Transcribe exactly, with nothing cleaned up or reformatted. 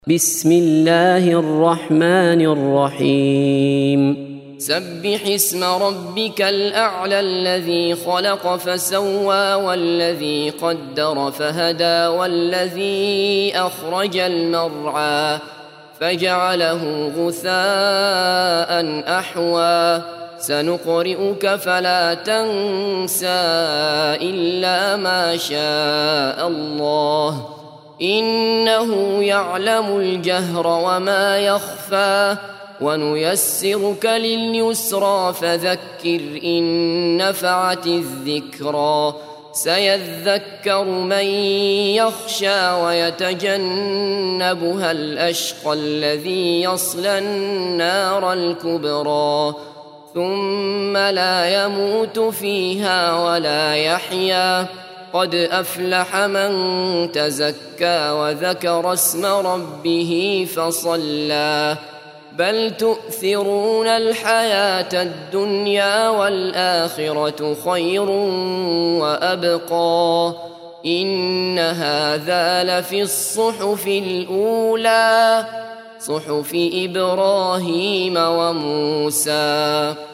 بسم الله الرحمن الرحيم سبح اسم ربك الأعلى الذي خلق فسوى والذي قدر فهدى والذي أخرج المرعى فجعله غثاء أحوى سنقرئك فلا تنسى إلا ما شاء الله إنه يعلم الجهر وما يخفى ونيسرك لليسرى فذكر إن نفعت الذكرى سيذكر من يخشى ويتجنبها الأشقى الذي يصلى النار الكبرى ثم لا يموت فيها ولا يحيا قد أفلح من تزكى وذكر اسم ربه فصلى بل تؤثرون الحياة الدنيا والآخرة خير وأبقى إن هذا لفي الصحف الأولى صحف إبراهيم وموسى.